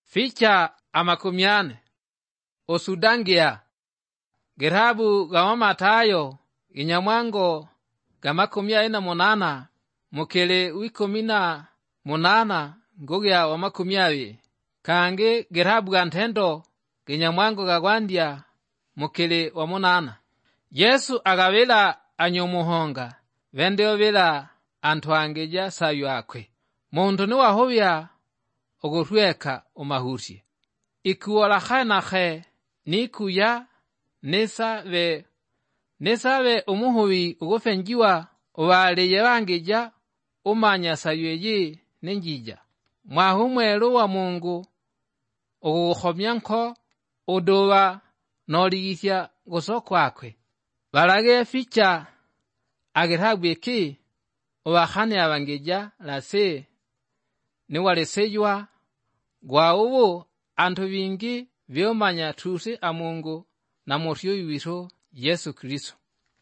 Ficha amakumyane osudangia gerabu gamamatayo inyamwango gamakumya ina monana mukele wikomina monana ngogya wa makumyawe kange gerabu gantendo ginyamwango gagwandia mukele wa monana. Yesu agabela anyomuhonga vendeobela antwangeja sayo akwe muntu ni wahobya ogorweka omahusi ikuola khanahe nikuya nesabe umuhubi ugofenjiwa obale yebangeja umanya sayoye nenjija mwahumwelo wa Mungu ogukhomyanko odoba noligisya gosokwakwe balage ficha agerhabweki obakhane abangeja lase niwaleseywa gwaubu antu bingi byomanya tuse a Mungu na motyo wiso Yesu Kristo.